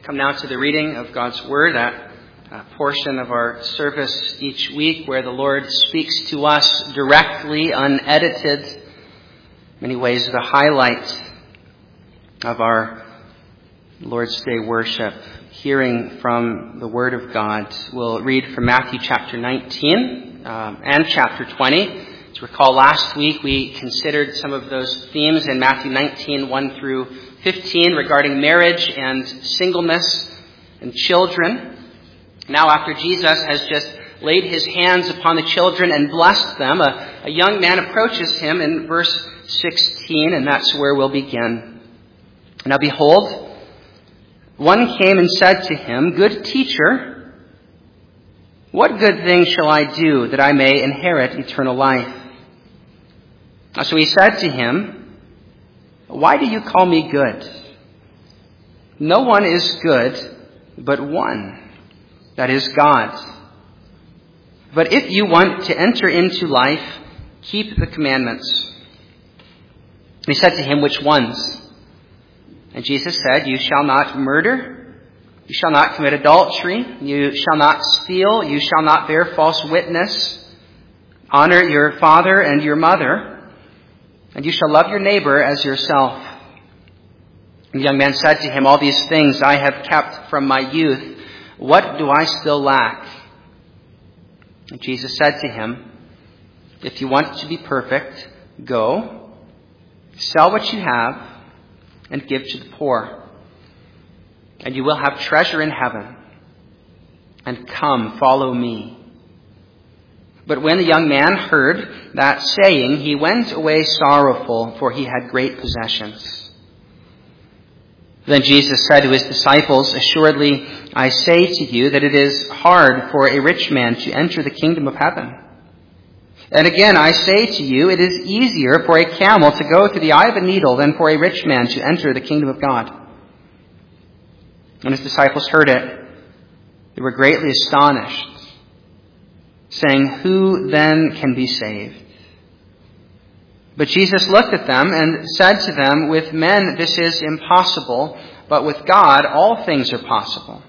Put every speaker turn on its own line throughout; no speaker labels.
Come now to the reading of God's Word, that portion of our service each week where the Lord speaks to us directly, unedited. In many ways, the highlight of our Lord's Day worship, hearing from the Word of God. We'll read from Matthew chapter 19 and chapter 20. To recall, last week we considered some of those themes in Matthew 19, 1 through 15 regarding marriage and singleness and children. Now, after Jesus has just laid his hands upon the children and blessed them, a young man approaches him in verse 16, and that's where we'll begin. Now behold, one came and said to him, "Good teacher, what good thing shall I do that I may inherit eternal life?" So he said to him, "Why do you call me good? No one is good but one, that is God. But if you want to enter into life, keep the commandments." And he said to him, "Which ones?" And Jesus said, "You shall not murder, you shall not commit adultery, you shall not steal, you shall not bear false witness, honor your father and your mother, and you shall love your neighbor as yourself." And the young man said to him, "All these things I have kept from my youth. What do I still lack?" And Jesus said to him, "If you want to be perfect, go, sell what you have, and give to the poor, and you will have treasure in heaven. And come, follow me." But when the young man heard that saying, he went away sorrowful, for he had great possessions. Then Jesus said to his disciples, "Assuredly, I say to you that it is hard for a rich man to enter the kingdom of heaven. And again, I say to you, it is easier for a camel to go through the eye of a needle than for a rich man to enter the kingdom of God." When his disciples heard it, they were greatly astonished, saying, "Who then can be saved?" But Jesus looked at them and said to them, "With men this is impossible, but with God all things are possible."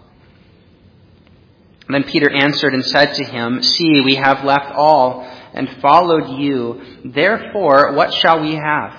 And then Peter answered and said to him, "See, we have left all and followed you. Therefore, what shall we have?"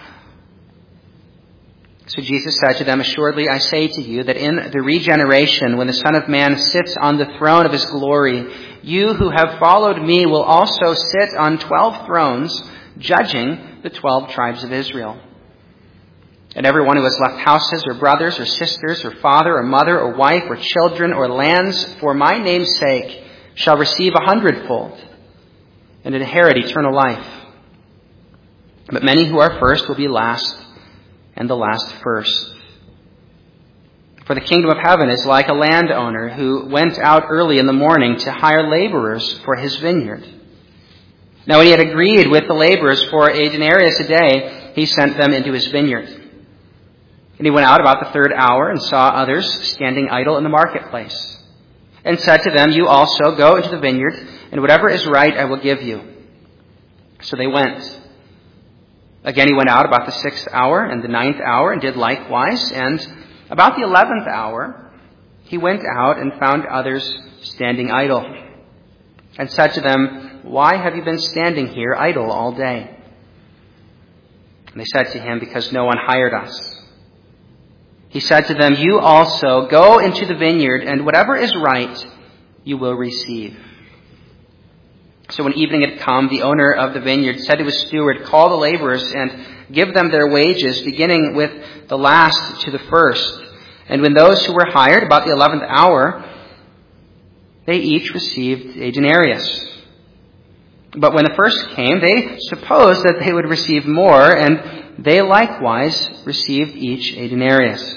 So Jesus said to them, "Assuredly, I say to you that in the regeneration, when the Son of Man sits on the throne of his glory, you who have followed me will also sit on 12 thrones, judging the 12 tribes of Israel. And everyone who has left houses or brothers or sisters or father or mother or wife or children or lands for my name's sake shall receive 100-fold and inherit eternal life. But many who are first will be last, and the last first. For the kingdom of heaven is like a landowner who went out early in the morning to hire laborers for his vineyard. Now when he had agreed with the laborers for a denarius a day, he sent them into his vineyard. And he went out about the 3rd hour and saw others standing idle in the marketplace, and said to them, "You also go into the vineyard, and whatever is right I will give you." So they went. Again he went out about the 6th hour and the 9th hour and did likewise. And about the 11th hour he went out and found others standing idle, and said to them, "Why have you been standing here idle all day?" And they said to him, "Because no one hired us." He said to them, "You also go into the vineyard, and whatever is right you will receive." So when evening had come, the owner of the vineyard said to his steward, "Call the laborers and give them their wages, beginning with the last to the first." And when those who were hired about the 11th hour, they each received a denarius. But when the first came, they supposed that they would receive more, and they likewise received each a denarius.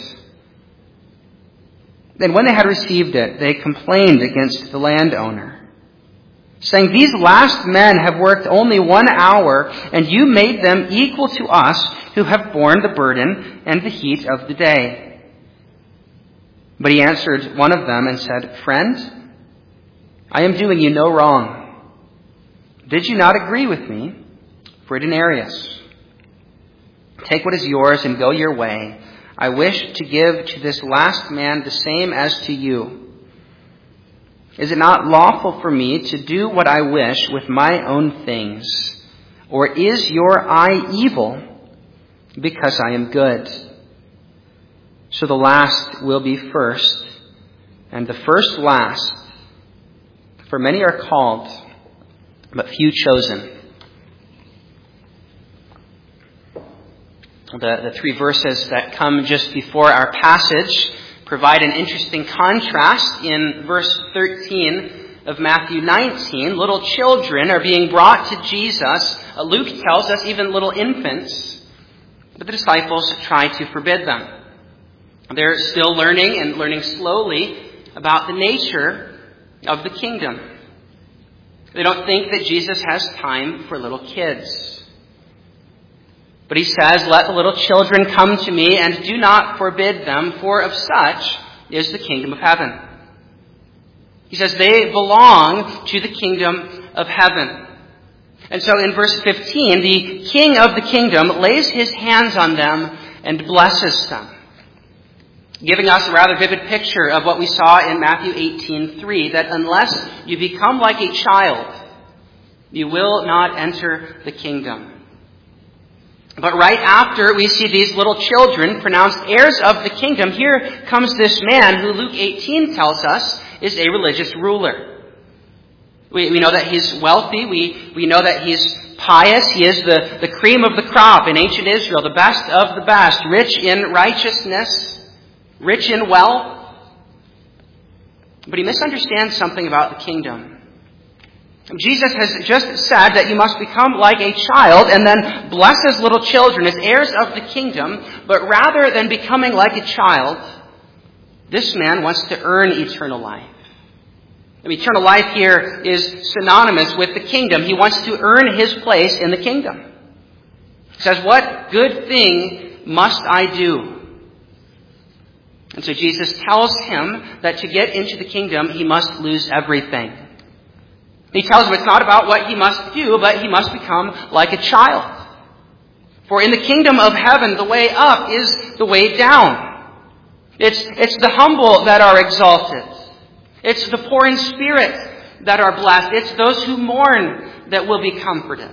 Then when they had received it, they complained against the landowner, saying, "These last men have worked only 1 hour, and you made them equal to us who have borne the burden and the heat of the day." But he answered one of them and said, "Friend, I am doing you no wrong. Did you not agree with me for a denarius? Take what is yours and go your way. I wish to give to this last man the same as to you. Is it not lawful for me to do what I wish with my own things? Or is your eye evil because I am good? So the last will be first, and the first last. For many are called, but few chosen. The three verses that come just before our passage provide an interesting contrast. In verse 13 of Matthew 19, little children are being brought to Jesus. Luke tells us even little infants, but the disciples try to forbid them. They're still learning and learning slowly about the nature of the kingdom. They don't think that Jesus has time for little kids. But he says, let the little children come to me and do not forbid them, for of such is the kingdom of heaven. He says they belong to the kingdom of heaven. And so in verse 15, the king of the kingdom lays his hands on them and blesses them, giving us a rather vivid picture of what we saw in Matthew 18:3, that unless you become like a child, you will not enter the kingdom. But right after we see these little children pronounced heirs of the kingdom, here comes this man who Luke 18 tells us is a religious ruler. We know that he's wealthy. We know that he's pious. He is the cream of the crop in ancient Israel, the best of the best, rich in righteousness, rich in wealth. But he misunderstands something about the kingdom. Jesus has just said that you must become like a child and then blesses little children as heirs of the kingdom. But rather than becoming like a child, this man wants to earn eternal life. Eternal life here is synonymous with the kingdom. He wants to earn his place in the kingdom. He says, what good thing must I do? And so Jesus tells him that to get into the kingdom, he must lose everything. He tells him it's not about what he must do, but he must become like a child. For in the kingdom of heaven, the way up is the way down. It's the humble that are exalted. It's the poor in spirit that are blessed. It's those who mourn that will be comforted.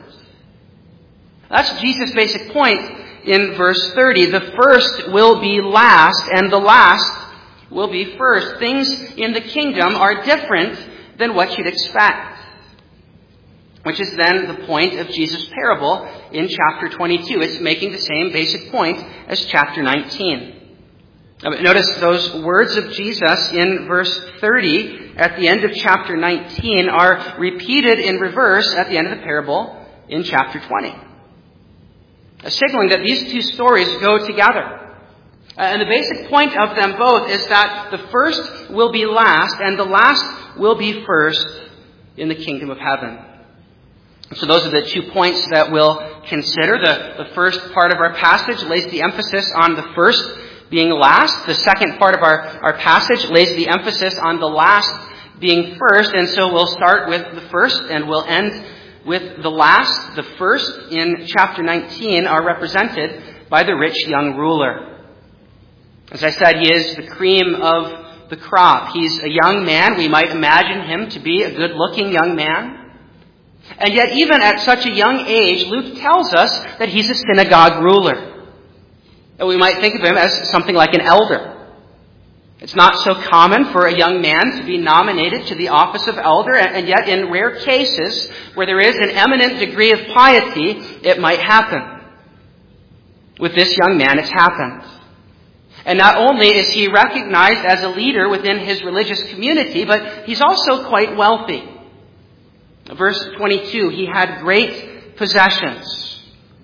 That's Jesus' basic point in verse 30. The first will be last, and the last will be first. Things in the kingdom are different than what you'd expect. Which is then the point of Jesus' parable in chapter 22. It's making the same basic point as chapter 19. Notice those words of Jesus in verse 30 at the end of chapter 19 are repeated in reverse at the end of the parable in chapter 20. Signaling that these two stories go together. And the basic point of them both is that the first will be last and the last will be first in the kingdom of heaven. So those are the 2 points that we'll consider. The first part of our passage lays the emphasis on the first being last. The second part of our passage lays the emphasis on the last being first. And so we'll start with the first and we'll end with the last. The first in chapter 19 are represented by the rich young ruler. As I said, he is the cream of the crop. He's a young man. We might imagine him to be a good-looking young man. And yet, even at such a young age, Luke tells us that he's a synagogue ruler. And we might think of him as something like an elder. It's not so common for a young man to be nominated to the office of elder, and yet in rare cases where there is an eminent degree of piety, it might happen. With this young man, it's happened. And not only is he recognized as a leader within his religious community, but he's also quite wealthy. Verse 22, he had great possessions.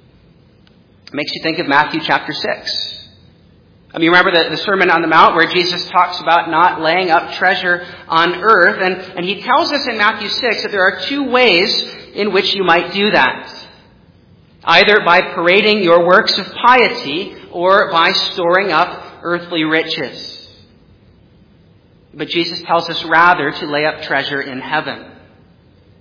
It makes you think of Matthew chapter 6. You remember the Sermon on the Mount where Jesus talks about not laying up treasure on earth. And he tells us in Matthew 6 that there are 2 ways in which you might do that. Either by parading your works of piety or by storing up earthly riches. But Jesus tells us rather to lay up treasure in heaven,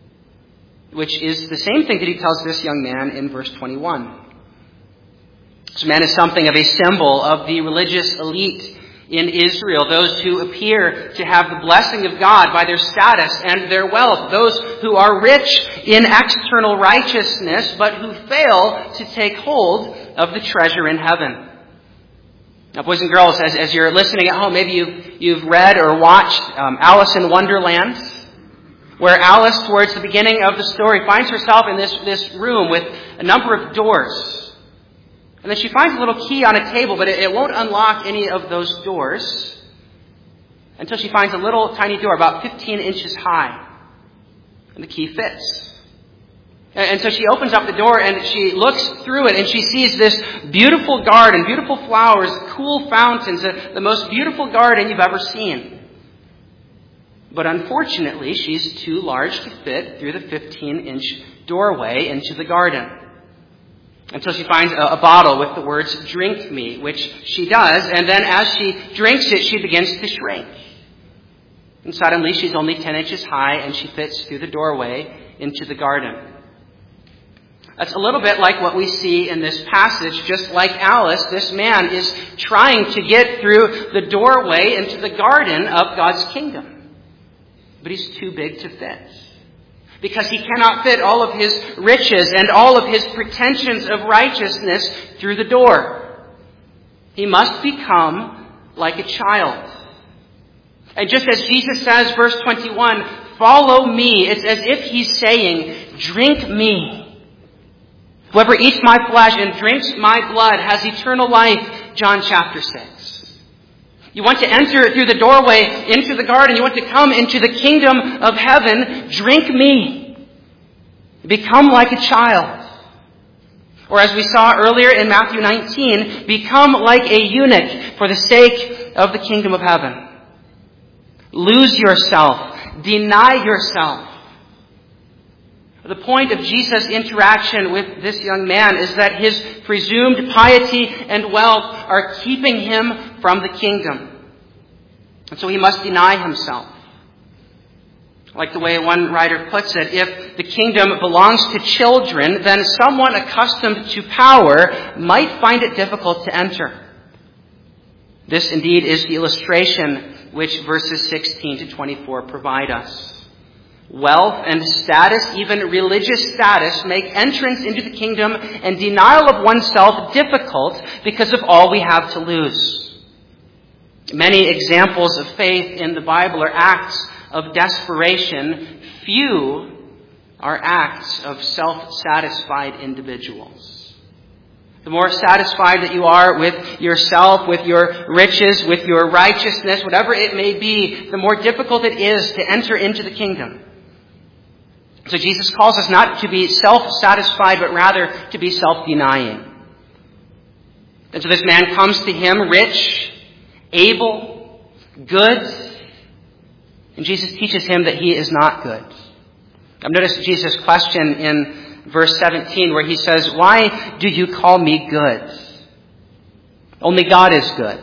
which is the same thing that he tells this young man in verse 21. This man is something of a symbol of the religious elite in Israel, those who appear to have the blessing of God by their status and their wealth, those who are rich in external righteousness, but who fail to take hold of the treasure in heaven. Now, boys and girls, as you're listening at home, maybe you've read or watched Alice in Wonderland, where Alice, towards the beginning of the story, finds herself in this room with a number of doors. And then she finds a little key on a table, but it won't unlock any of those doors until she finds a little tiny door about 15 inches high. And the key fits. And so she opens up the door and she looks through it and she sees this beautiful garden, beautiful flowers, cool fountains, the most beautiful garden you've ever seen. But unfortunately, she's too large to fit through the 15-inch doorway into the garden. Until she finds a bottle with the words, "Drink me," which she does. And then as she drinks it, she begins to shrink. And suddenly she's only 10 inches high and she fits through the doorway into the garden. That's a little bit like what we see in this passage. Just like Alice, this man is trying to get through the doorway into the garden of God's kingdom. But he's too big to fit. Because he cannot fit all of his riches and all of his pretensions of righteousness through the door. He must become like a child. And just as Jesus says, verse 21, "Follow me," it's as if he's saying, "Drink me. Whoever eats my flesh and drinks my blood has eternal life," John chapter 6. You want to enter through the doorway into the garden. You want to come into the kingdom of heaven. Drink me. Become like a child. Or as we saw earlier in Matthew 19, become like a eunuch for the sake of the kingdom of heaven. Lose yourself. Deny yourself. The point of Jesus' interaction with this young man is that his presumed piety and wealth are keeping him from the kingdom. And so he must deny himself. Like the way one writer puts it, if the kingdom belongs to children, then someone accustomed to power might find it difficult to enter. This indeed is the illustration which verses 16 to 24 provide us. Wealth and status, even religious status, make entrance into the kingdom and denial of oneself difficult because of all we have to lose. Many examples of faith in the Bible are acts of desperation. Few are acts of self-satisfied individuals. The more satisfied that you are with yourself, with your riches, with your righteousness, whatever it may be, the more difficult it is to enter into the kingdom. So Jesus calls us not to be self-satisfied, but rather to be self-denying. And so this man comes to him rich, able, good, and Jesus teaches him that he is not good. I've noticed Jesus' question in verse 17 where he says, "Why do you call me good? Only God is good."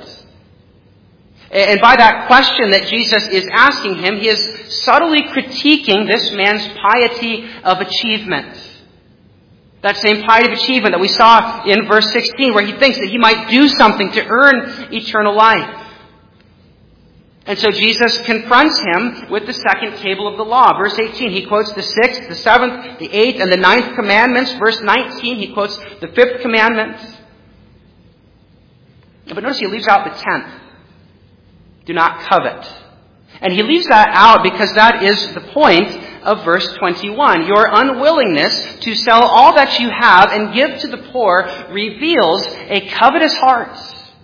And by that question that Jesus is asking him, he is subtly critiquing this man's piety of achievement. That same piety of achievement that we saw in verse 16, where he thinks that he might do something to earn eternal life. And so Jesus confronts him with the second table of the law. Verse 18, he quotes the 6th, the 7th, the 8th, and the 9th commandments. Verse 19, he quotes the 5th commandment. But notice he leaves out the 10th. Do not covet. And he leaves that out because that is the point of verse 21. Your unwillingness to sell all that you have and give to the poor reveals a covetous heart.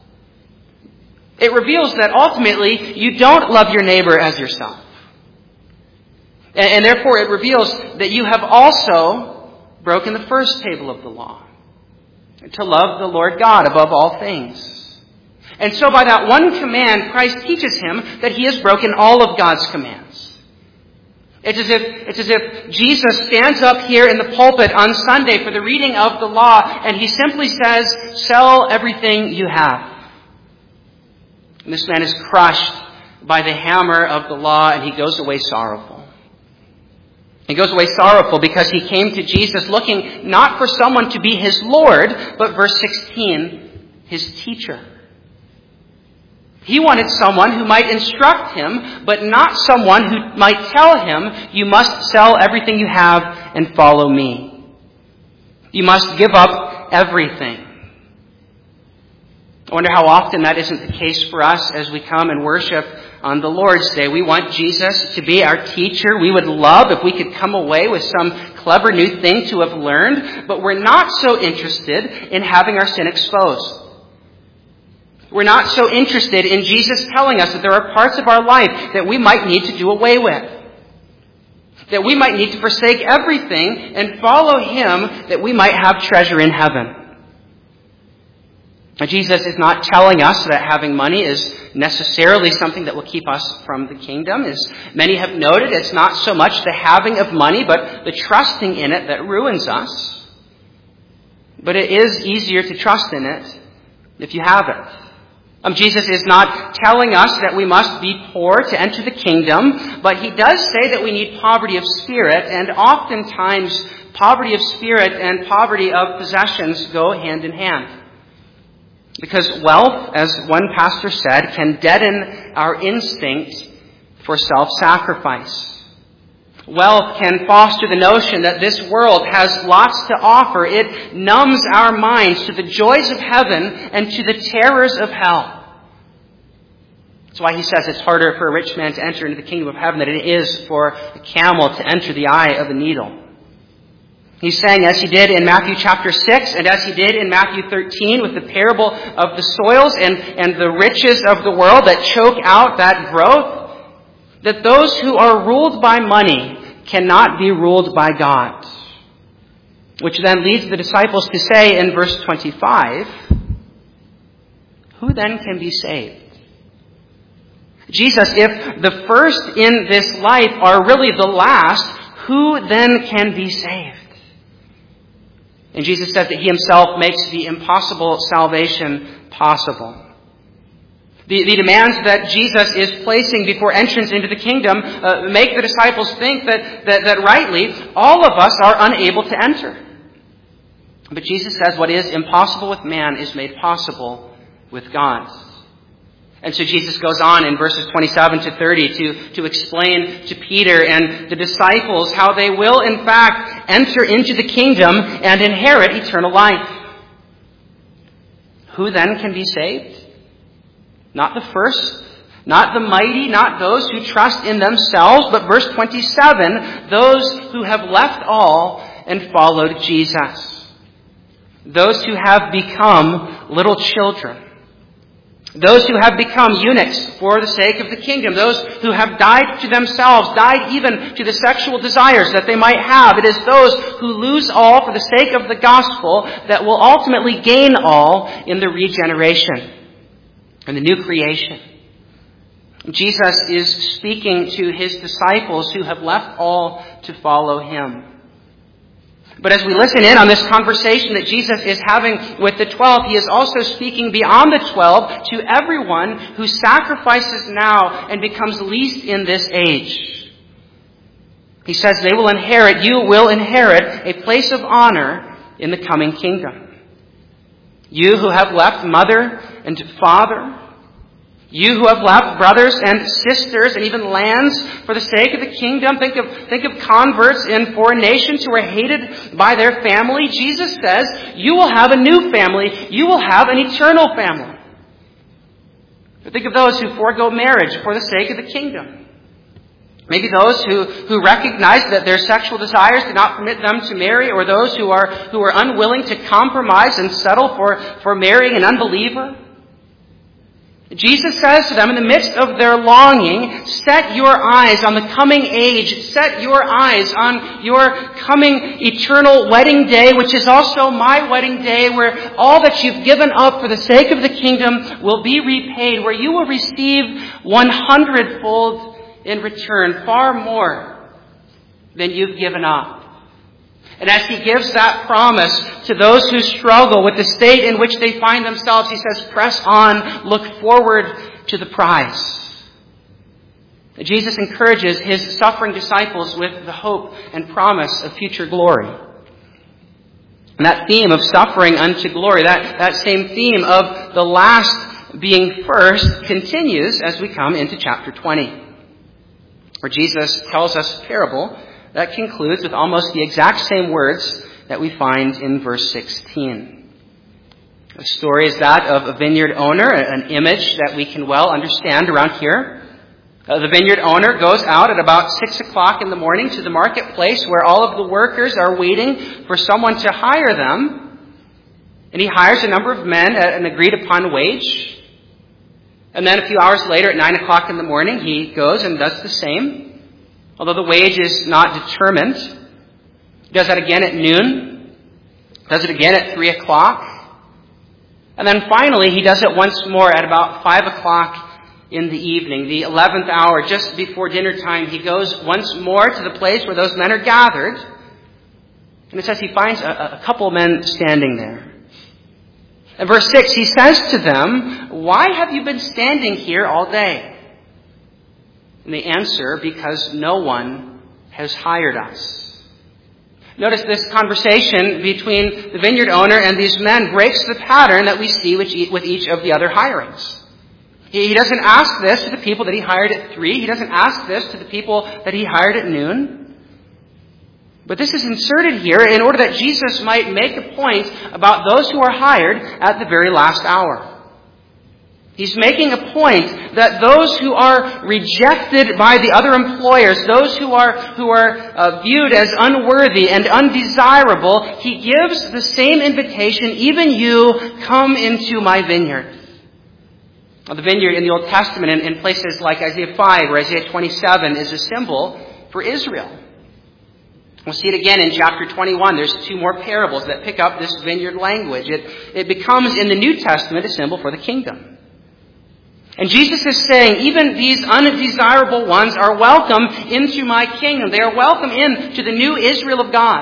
It reveals that ultimately you don't love your neighbor as yourself. And therefore it reveals that you have also broken the first table of the law. To love the Lord God above all things. And so by that one command, Christ teaches him that he has broken all of God's commands. It's as if Jesus stands up here in the pulpit on Sunday for the reading of the law, and he simply says, "Sell everything you have." And this man is crushed by the hammer of the law, and he goes away sorrowful. He goes away sorrowful because he came to Jesus looking not for someone to be his Lord, but verse 16, his teacher. He wanted someone who might instruct him, but not someone who might tell him, you must sell everything you have and follow me. You must give up everything. I wonder how often that isn't the case for us as we come and worship on the Lord's Day. We want Jesus to be our teacher. We would love if we could come away with some clever new thing to have learned, but we're not so interested in having our sin exposed. We're not so interested in Jesus telling us that there are parts of our life that we might need to do away with. That we might need to forsake everything and follow him that we might have treasure in heaven. Now, Jesus is not telling us that having money is necessarily something that will keep us from the kingdom. As many have noted, it's not so much the having of money, but the trusting in it that ruins us. But it is easier to trust in it if you have it. Jesus is not telling us that we must be poor to enter the kingdom, but he does say that we need poverty of spirit, and oftentimes poverty of spirit and poverty of possessions go hand in hand. Because wealth, as one pastor said, can deaden our instinct for self-sacrifice. Wealth can foster the notion that this world has lots to offer. It numbs our minds to the joys of heaven and to the terrors of hell. That's why he says it's harder for a rich man to enter into the kingdom of heaven than it is for a camel to enter the eye of a needle. He's saying, as he did in Matthew chapter 6 and as he did in Matthew 13 with the parable of the soils and the riches of the world that choke out that growth, that those who are ruled by money cannot be ruled by God. Which then leads the disciples to say in verse 25, who then can be saved? Jesus, if the first in this life are really the last, who then can be saved? And Jesus says that he himself makes the impossible salvation possible. The demands that Jesus is placing before entrance into the kingdom make the disciples think that rightly all of us are unable to enter. But Jesus says what is impossible with man is made possible with God. And so Jesus goes on in verses 27 to 30 to explain to Peter and the disciples how they will in fact enter into the kingdom and inherit eternal life. Who then can be saved? Not the first, not the mighty, not those who trust in themselves, but verse 27, those who have left all and followed Jesus. Those who have become little children. Those who have become eunuchs for the sake of the kingdom. Those who have died to themselves, died even to the sexual desires that they might have. It is those who lose all for the sake of the gospel that will ultimately gain all in the regeneration and the new creation. Jesus is speaking to his disciples who have left all to follow him. But as we listen in on this conversation that Jesus is having with the 12, he is also speaking beyond the 12 to everyone who sacrifices now and becomes least in this age. He says you will inherit a place of honor in the coming kingdom. You who have left mother and father, you who have left brothers and sisters and even lands for the sake of the kingdom. Think of converts in foreign nations who are hated by their family. Jesus says, you will have a new family. You will have an eternal family. But think of those who forego marriage for the sake of the kingdom. Maybe those who recognize that their sexual desires do not permit them to marry, or those who are unwilling to compromise and settle for marrying an unbeliever. Jesus says to them in the midst of their longing, set your eyes on the coming age. Set your eyes on your coming eternal wedding day, which is also my wedding day, where all that you've given up for the sake of the kingdom will be repaid, where you will receive 100-fold in return, far more than you've given up. And as he gives that promise to those who struggle with the state in which they find themselves, he says, press on, look forward to the prize. Jesus encourages his suffering disciples with the hope and promise of future glory. And that theme of suffering unto glory, that same theme of the last being first, continues as we come into chapter 20, where Jesus tells us a parable that concludes with almost the exact same words that we find in verse 16. The story is that of a vineyard owner, an image that we can well understand around here. The vineyard owner goes out at about 6 o'clock in the morning to the marketplace where all of the workers are waiting for someone to hire them. And he hires a number of men at an agreed upon wage. And then a few hours later at 9 o'clock in the morning, he goes and does the same. Although the wage is not determined. He does that again at noon. Does it again at 3 o'clock. And then finally, he does it once more at about 5 o'clock in the evening, the 11th hour, just before dinner time. He goes once more to the place where those men are gathered. And it says he finds a couple of men standing there. In verse 6, he says to them, "Why have you been standing here all day?" And they answer, "Because no one has hired us." Notice this conversation between the vineyard owner and these men breaks the pattern that we see with each of the other hirings. He doesn't ask this to the people that he hired at 3. He doesn't ask this to the people that he hired at noon. But this is inserted here in order that Jesus might make a point about those who are hired at the very last hour. He's making a point that those who are rejected by the other employers, those who are viewed as unworthy and undesirable, he gives the same invitation, "Even you, come into my vineyard." The vineyard in the Old Testament in places like Isaiah 5 or Isaiah 27 is a symbol for Israel. We'll see it again in chapter 21. There's 2 more parables that pick up this vineyard language. It becomes in the New Testament a symbol for the kingdom. And Jesus is saying, even these undesirable ones are welcome into my kingdom. They are welcome into the new Israel of God.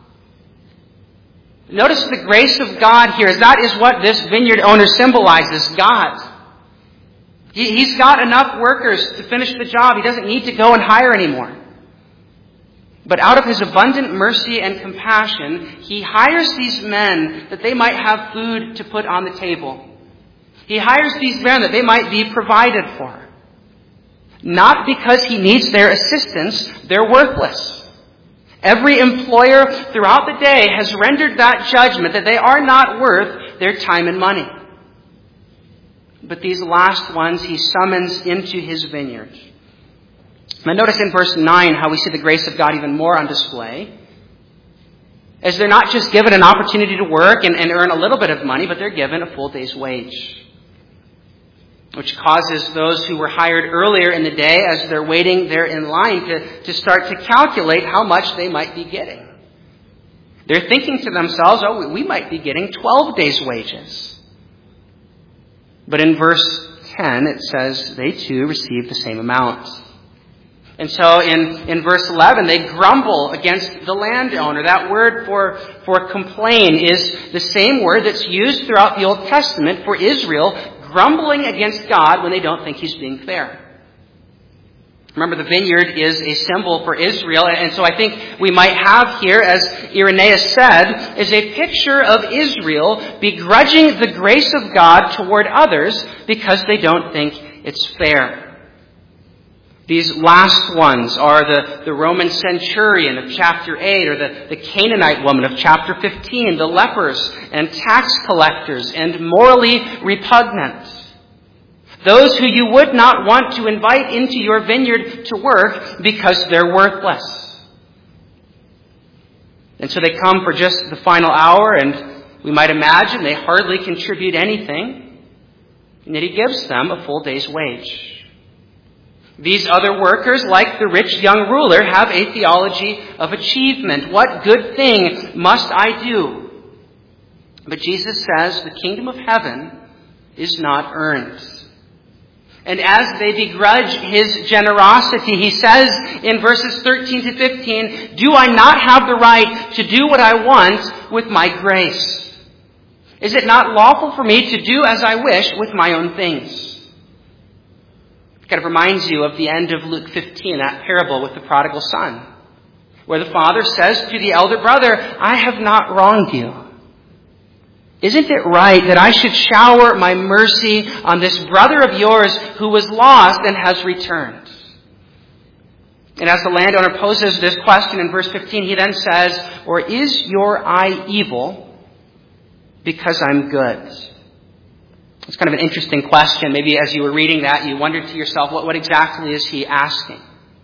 Notice the grace of God here, as that is what this vineyard owner symbolizes, God. He's got enough workers to finish the job. He doesn't need to go and hire anymore. But out of his abundant mercy and compassion, he hires these men that they might have food to put on the table. He hires these men that they might be provided for. Not because he needs their assistance, they're worthless. Every employer throughout the day has rendered that judgment that they are not worth their time and money. But these last ones he summons into his vineyard. Now notice in verse 9 how we see the grace of God even more on display. As they're not just given an opportunity to work and earn a little bit of money, but they're given a full day's wage. Which causes those who were hired earlier in the day, as they're waiting there in line, to start to calculate how much they might be getting. They're thinking to themselves, we might be getting 12 days' wages. But in verse 10, it says they too receive the same amount. And so in verse 11, they grumble against the landowner. That word for complain is the same word that's used throughout the Old Testament for Israel, grumbling against God when they don't think he's being fair. Remember, the vineyard is a symbol for Israel, and so I think we might have here, as Irenaeus said, is a picture of Israel begrudging the grace of God toward others because they don't think it's fair. These last ones are the Roman centurion of chapter 8, or the Canaanite woman of chapter 15, the lepers and tax collectors and morally repugnant. Those who you would not want to invite into your vineyard to work because they're worthless. And so they come for just the final hour, and we might imagine they hardly contribute anything. And yet he gives them a full day's wage. These other workers, like the rich young ruler, have a theology of achievement. What good thing must I do? But Jesus says the kingdom of heaven is not earned. And as they begrudge his generosity, he says in verses 13 to 15, "Do I not have the right to do what I want with my grace? Is it not lawful for me to do as I wish with my own things?" Kind of reminds you of the end of Luke 15, that parable with the prodigal son, where the father says to the elder brother, I have not wronged you. Isn't it right that I should shower my mercy on this brother of yours who was lost and has returned? And as the landowner poses this question in verse 15, he then says, or is your eye evil because I'm good? It's kind of an interesting question. Maybe as you were reading that, you wondered to yourself, what exactly is he asking?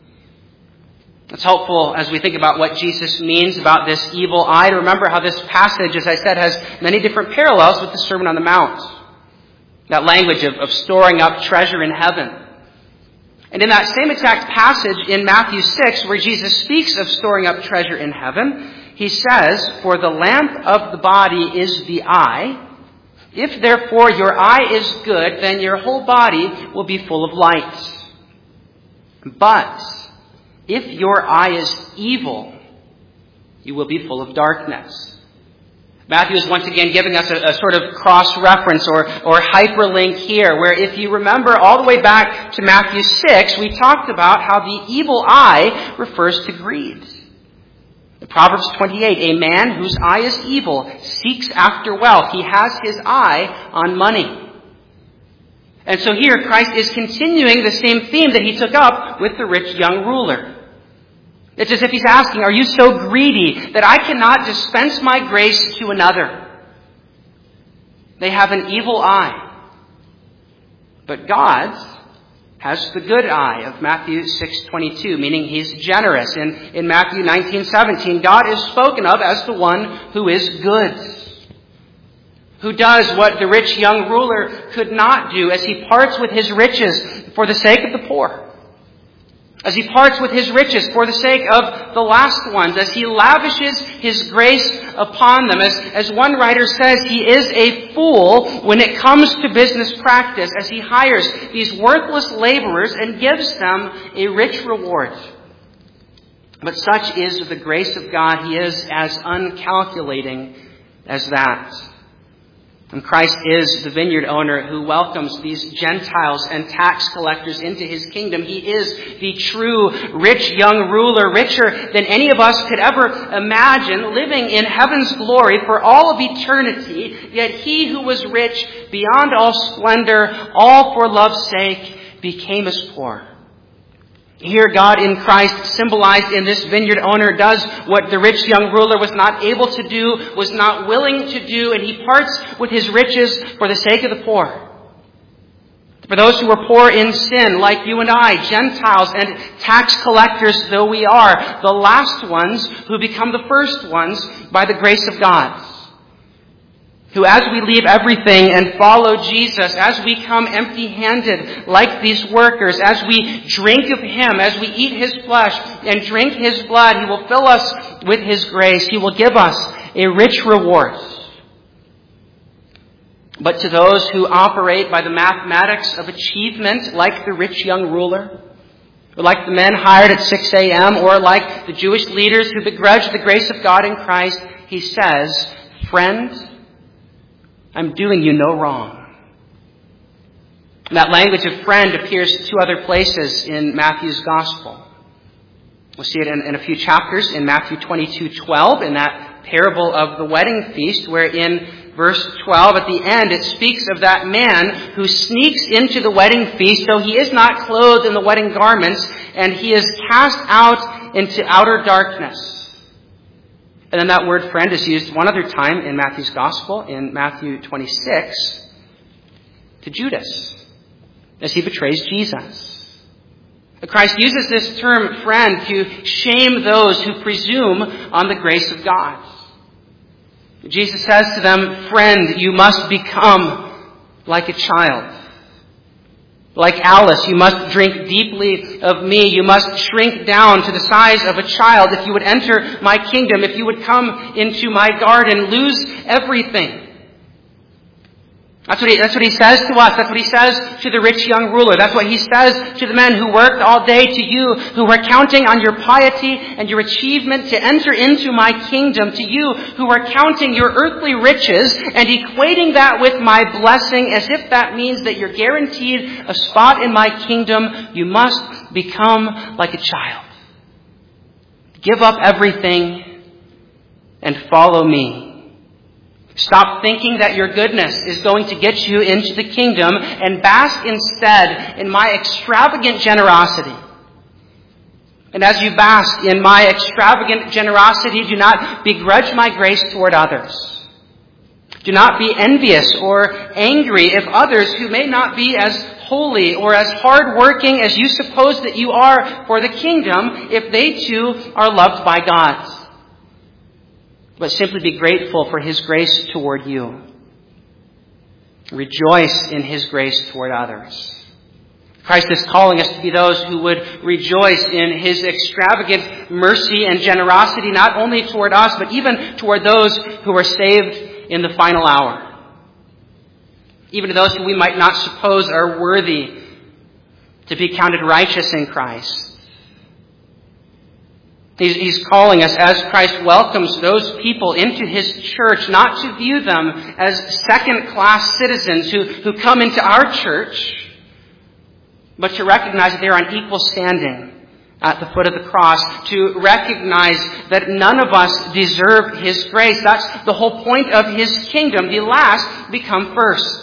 It's helpful as we think about what Jesus means about this evil eye to remember how this passage, as I said, has many different parallels with the Sermon on the Mount. That language of storing up treasure in heaven. And in that same exact passage in Matthew 6, where Jesus speaks of storing up treasure in heaven, he says, for the lamp of the body is the eye. If therefore your eye is good, then your whole body will be full of light. But if your eye is evil, you will be full of darkness. Matthew is once again giving us a sort of cross-reference or hyperlink here, where if you remember all the way back to Matthew 6, we talked about how the evil eye refers to greed. Proverbs 28, a man whose eye is evil seeks after wealth. He has his eye on money. And so here Christ is continuing the same theme that he took up with the rich young ruler. It's as if he's asking, are you so greedy that I cannot dispense my grace to another? They have an evil eye. But God has the good eye of Matthew 6:22, meaning he's generous. In Matthew 19:17, God is spoken of as the one who is good, who does what the rich young ruler could not do as he parts with his riches for the sake of the poor, as he parts with his riches for the sake of the last ones, as he lavishes his grace upon them. As one writer says, he is a fool when it comes to business practice, as he hires these worthless laborers and gives them a rich reward. But such is the grace of God. He is as uncalculating as that. And Christ is the vineyard owner who welcomes these Gentiles and tax collectors into his kingdom. He is the true rich young ruler, richer than any of us could ever imagine, living in heaven's glory for all of eternity. Yet he who was rich beyond all splendor, all for love's sake, became as poor. Here, God in Christ, symbolized in this vineyard owner, does what the rich young ruler was not able to do, was not willing to do, and he parts with his riches for the sake of the poor. For those who are poor in sin, like you and I, Gentiles and tax collectors though we are, the last ones who become the first ones by the grace of God. Who, as we leave everything and follow Jesus, as we come empty-handed like these workers, as we drink of him, as we eat his flesh and drink his blood, he will fill us with his grace. He will give us a rich reward. But to those who operate by the mathematics of achievement, like the rich young ruler, or like the men hired at 6 a.m., or like the Jewish leaders who begrudge the grace of God in Christ, he says, friend, I'm doing you no wrong. And that language of friend appears 2 other places in Matthew's Gospel. We'll see it in a few chapters in Matthew 22:12, in that parable of the wedding feast, where in verse 12 at the end it speaks of that man who sneaks into the wedding feast, though he is not clothed in the wedding garments, and he is cast out into outer darkness. And then that word friend is used one other time in Matthew's Gospel, in Matthew 26, to Judas, as he betrays Jesus. Christ uses this term friend to shame those who presume on the grace of God. Jesus says to them, friend, you must become like a child. Like Alice, you must drink deeply of me. You must shrink down to the size of a child if you would enter my kingdom, if you would come into my garden, lose everything. That's what he says to us. That's what he says to the rich young ruler. That's what he says to the men who worked all day, to you who are counting on your piety and your achievement to enter into my kingdom, to you who are counting your earthly riches and equating that with my blessing as if that means that you're guaranteed a spot in my kingdom. You must become like a child. Give up everything and follow me. Stop thinking that your goodness is going to get you into the kingdom and bask instead in my extravagant generosity. And as you bask in my extravagant generosity, do not begrudge my grace toward others. Do not be envious or angry if others who may not be as holy or as hardworking as you suppose that you are for the kingdom, if they too are loved by God. But simply be grateful for His grace toward you. Rejoice in His grace toward others. Christ is calling us to be those who would rejoice in His extravagant mercy and generosity, not only toward us, but even toward those who are saved in the final hour. Even to those who we might not suppose are worthy to be counted righteous in Christ. He's calling us, as Christ welcomes those people into His church, not to view them as second-class citizens who come into our church, but to recognize that they're on equal standing at the foot of the cross, to recognize that none of us deserve His grace. That's the whole point of His kingdom. The last become first.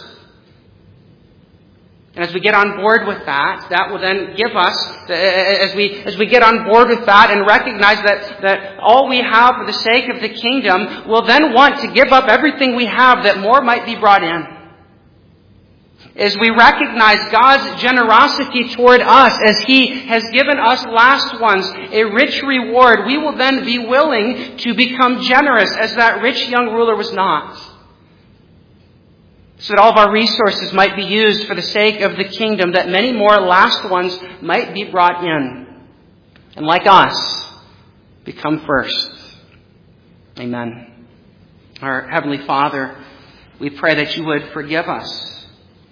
And as we get on board with that, that will then give us, as we get on board with that and recognize that all we have for the sake of the kingdom, we'll then want to give up everything we have that more might be brought in. As we recognize God's generosity toward us as He has given us last ones a rich reward, we will then be willing to become generous as that rich young ruler was not. So that all of our resources might be used for the sake of the kingdom, that many more last ones might be brought in. And like us, become first. Amen. Our Heavenly Father, we pray that you would forgive us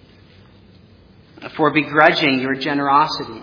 for begrudging your generosity.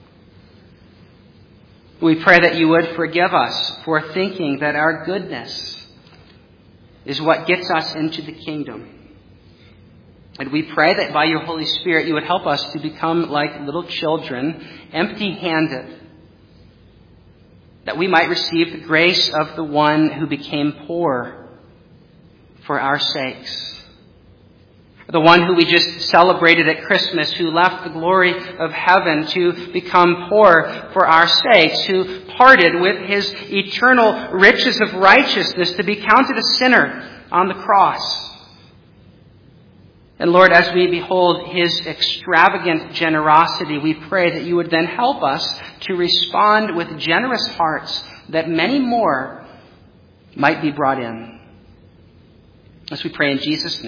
We pray that you would forgive us for thinking that our goodness is what gets us into the kingdom. And we pray that by your Holy Spirit you would help us to become like little children, empty-handed, that we might receive the grace of the one who became poor for our sakes. The one who we just celebrated at Christmas, who left the glory of heaven to become poor for our sakes, who parted with His eternal riches of righteousness to be counted a sinner on the cross. And Lord, as we behold His extravagant generosity, we pray that you would then help us to respond with generous hearts, that many more might be brought in. As we pray in Jesus' name.